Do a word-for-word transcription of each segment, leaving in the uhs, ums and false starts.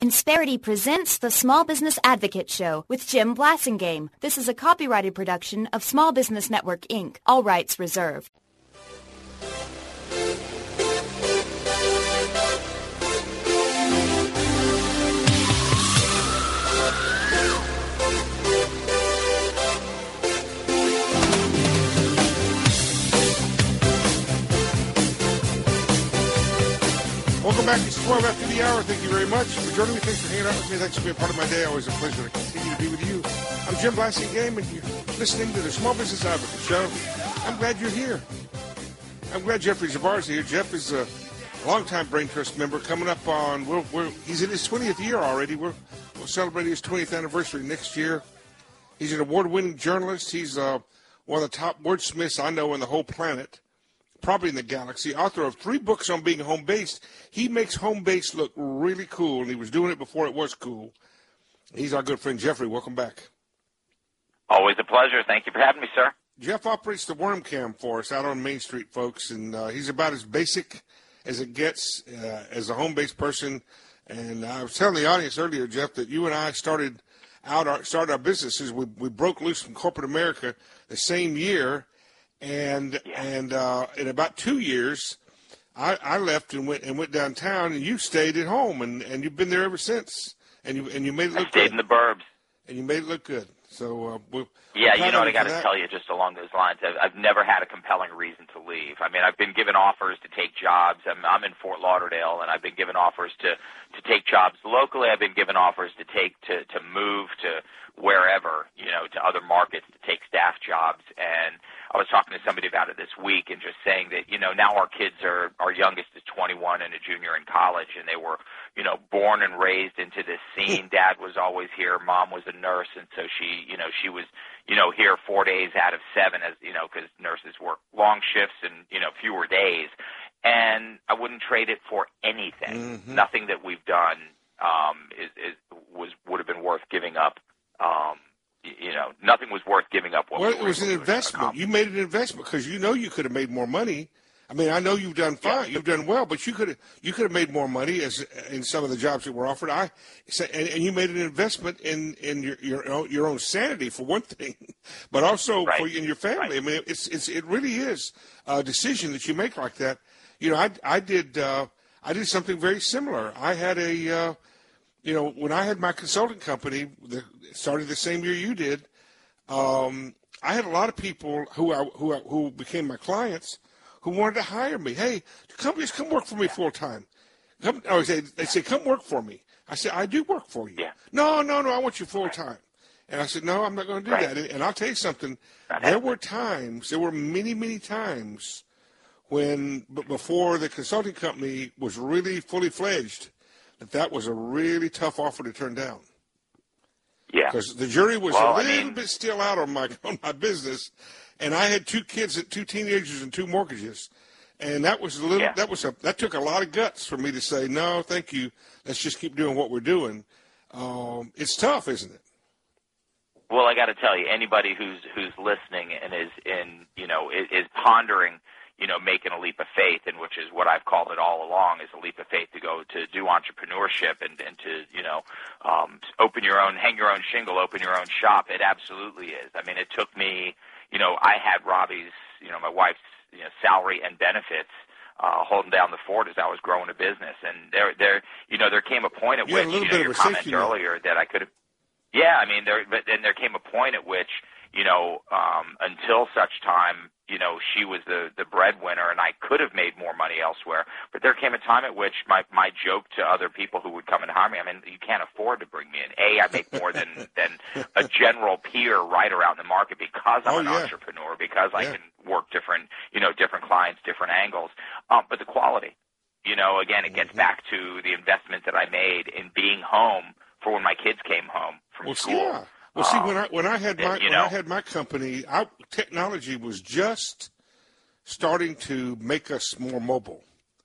Insperity presents the Small Business Advocate Show with Jim Blasingame. This is a copyrighted production of Small Business Network, Incorporated. All rights reserved. Welcome back. It's twelve after the hour. Thank you very much for joining me. Thanks for hanging out with me. Thanks for being part of my day. Always a pleasure to continue to be with you. I'm Jim Blasingame, and you're listening to the Small Business Advocate Show. I'm glad you're here. I'm glad Jeffrey Zavar is here. Jeff is a longtime Brain Trust member. Coming up on, we're, we're, he's in his twentieth year already. We're, we'll celebrate his twentieth anniversary next year. He's an award-winning journalist. He's uh, one of the top wordsmiths I know on the whole planet, probably in the galaxy, author of three books on being home-based. He makes home-based look really cool, and he was doing it before it was cool. He's our good friend, Jeffrey. Welcome back. Always a pleasure. Thank you for having me, sir. Jeff operates the Worm Cam for us out on Main Street, folks, and uh, he's about as basic as it gets uh, as a home-based person. And I was telling the audience earlier, Jeff, that you and I started out our, started our businesses. We, we broke loose from corporate America the same year. And yeah. and uh, in about two years, I, I left and went and went downtown, and you stayed at home, and, and you've been there ever since. And you and you made it look I stayed good. in the burbs. And you made it look good. So uh, we're, yeah, we're you know what I got to that. tell you, just along those lines. I've, I've never had a compelling reason to leave. I mean, I've been given offers to take jobs. I'm, I'm in Fort Lauderdale, and I've been given offers to to take jobs locally. I've been given offers to take to to move to wherever, you know, to other markets to take staff jobs. And I was talking to somebody about it this week and just saying that, you know, now our kids are, our youngest is twenty-one and a junior in college, and they were, you know, born and raised into this scene. Dad was always here. Mom was a nurse, and so she, you know, she was, you know, here four days out of seven, as, you know, because nurses work long shifts and, you know, fewer days. And I wouldn't trade it for anything. Mm-hmm. Nothing that we've done um, is, is was would have been worth giving up. Um, you know, nothing was worth giving up. What well, we it was an investment. You made an investment because you know you could have made more money. I mean, I know you've done fine, yeah. You've done well, but you could have you could have made more money as in some of the jobs that were offered. I and, and you made an investment in in your your own, your own sanity for one thing, but also right. for in your family. Right. I mean, it's it's it really is a decision that you make like that. You know, I I did uh, I did something very similar. I had a uh, you know when I had my consulting company that started the same year you did. Um, I had a lot of people who I, who I, who became my clients who wanted to hire me. Hey, come just come work for me full time. Come, oh, they they say come work for me. I said I do work for you. Yeah. No, no, no, I want you full time. And I said no, I'm not going to do right. that. And, and I'll tell you something. Not there happening. were times, there were many, many times when, but before the consulting company was really fully fledged, that that was a really tough offer to turn down. Yeah, because the jury was well, a little I mean, bit still out on my on my business, and I had two kids, two teenagers, and two mortgages, and that was a little yeah. that was a that took a lot of guts for me to say no, thank you. Let's just keep doing what we're doing. Um, it's tough, isn't it? Well, I got to tell you, anybody who's who's listening and is in you know is, is pondering. you know, making a leap of faith, and which is what I've called it all along, is a leap of faith to go to do entrepreneurship and, and to, you know, um, open your own, hang your own shingle, open your own shop. It absolutely is. I mean, it took me, you know, I had Robbie's, you know, my wife's, you know, salary and benefits uh, holding down the fort as I was growing a business. And there, there, you know, there came a point at you which, you know, your comment earlier that I could have, yeah, I mean, there, but then there came a point at which, you know, um, until such time, you know, she was the, the breadwinner, and I could have made more money elsewhere. But there came a time at which my, my joke to other people who would come and hire me, I mean, you can't afford to bring me in. A, I make more than, than a general peer right around the market because I'm oh, an yeah. entrepreneur, because I yeah. can work different, you know, different clients, different angles. Um, but the quality, you know, again, it gets mm-hmm. back to the investment that I made in being home for when my kids came home from well, school. Yeah. Well, see, when I when I had my you when know, I had my company, I, technology was just starting to make us more mobile.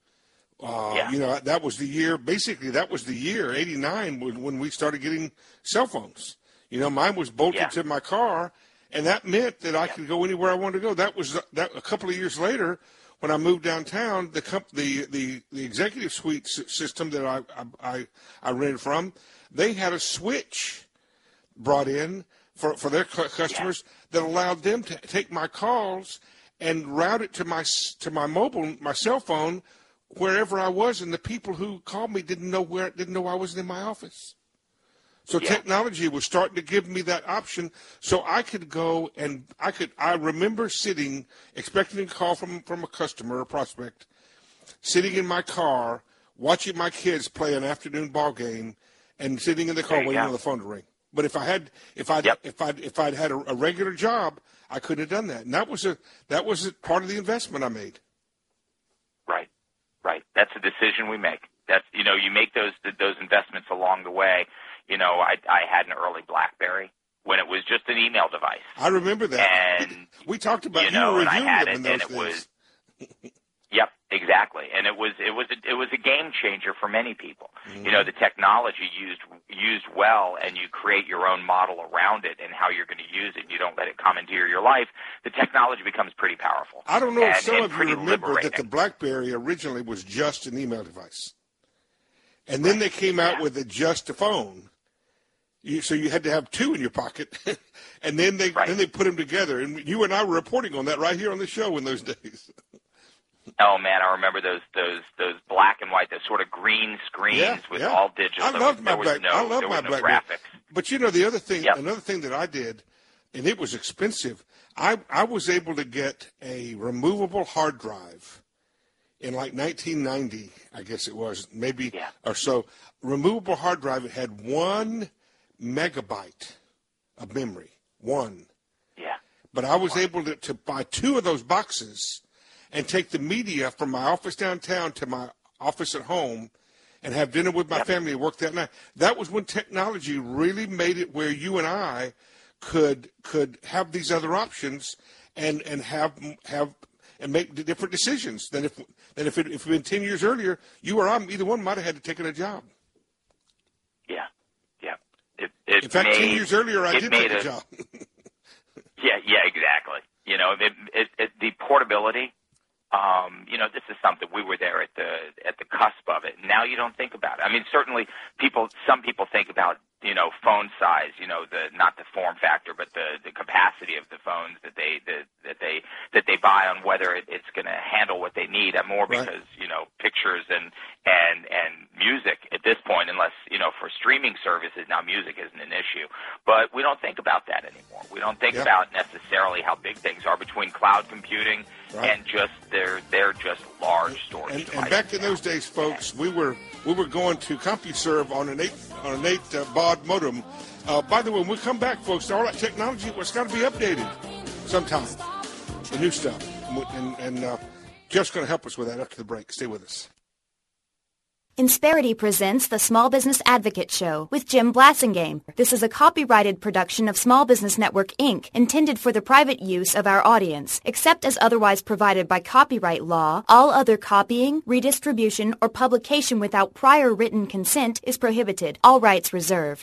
Uh, yeah. You know, that was the year. Basically, that was the year eighty-nine when, when we started getting cell phones. You know, mine was bolted yeah. to my car, and that meant that I yeah. could go anywhere I wanted to go. That was that. A couple of years later, when I moved downtown, the comp- the, the the executive suite s- system that I, I I rented from, they had a switch brought in for for their cu- customers yeah. that allowed them to take my calls and route it to my s- to my mobile my cell phone wherever I was, and the people who called me didn't know where didn't know I wasn't in my office. So yeah. technology was starting to give me that option, so I could go and I could. I remember sitting, expecting a call from from a customer or prospect, sitting in my car, watching my kids play an afternoon ball game, and sitting in the car waiting go. on the phone to ring. But if I had, if I, yep. if I, if I'd had a, a regular job, I couldn't have done that. And that was a that was a part of the investment I made. Right, right. That's a decision we make. That's you know, you make those those investments along the way. You know, I I had an early BlackBerry when it was just an email device. I remember that. And we talked about you, know, you were and reviewing I had them it, in those and it days. was. Yep, exactly, and it was it was a, it was a game changer for many people. Mm-hmm. You know, the technology used used well, and you create your own model around it and how you're going to use it. You don't let it commandeer your life. The technology becomes pretty powerful. I don't know and, if some and of you remember liberating. that the BlackBerry originally was just an email device, and then right. they came out yeah. with a just a phone. You, so you had to have two in your pocket, and then they right. then they put them together. And you and I were reporting on that right here on the show in those days. Oh man, I remember those those those black and white, those sort of green screens yeah, with yeah. all digital. I there loved was, my there was black. no, I love there my was no BlackBerry. graphics. But you know the other thing, yep. another thing that I did, and it was expensive. I I was able to get a removable hard drive in like nineteen ninety, I guess it was, maybe yeah. or so. Removable hard drive. It had one megabyte of memory. One. Yeah. But I was able to, to buy two of those boxes and take the media from my office downtown to my office at home and have dinner with my yep. family and work that night. That was when technology really made it where you and I could could have these other options and, and have have and make different decisions than if than if it if it had been ten years earlier, you or I, either one might have had to take a job. Yeah, yeah. It, it In fact, made, ten years earlier, I did take a, a job. yeah, yeah, exactly. You know, it, it, it, the portability. Um, you know, this is something we were there at the at the cusp of it. Now you don't think about it. I mean, certainly people, some people think about, you know, phone size, you know, the not the form factor, but the, the capacity of the phones that they that, that they that they buy on whether it, it's going to handle what they need. And more because right. you know, pictures and and and music at this point, unless you know, for streaming services now, music isn't an issue. But we don't think about that anymore. We don't think yep. about necessarily how big things are between cloud computing. Right. And just they're they're just large storage and, devices. And back in those days, folks, we were we were going to CompuServe on an eight on an eight uh, baud modem. Uh, by the way, when we come back, folks, all that technology was got to be updated sometime. The new stuff, and, and uh, Jeff's going to help us with that after the break. Stay with us. Insperity presents the Small Business Advocate Show with Jim Blasingame. This is a copyrighted production of Small Business Network, Incorporated, intended for the private use of our audience. Except as otherwise provided by copyright law, all other copying, redistribution, or publication without prior written consent is prohibited. All rights reserved.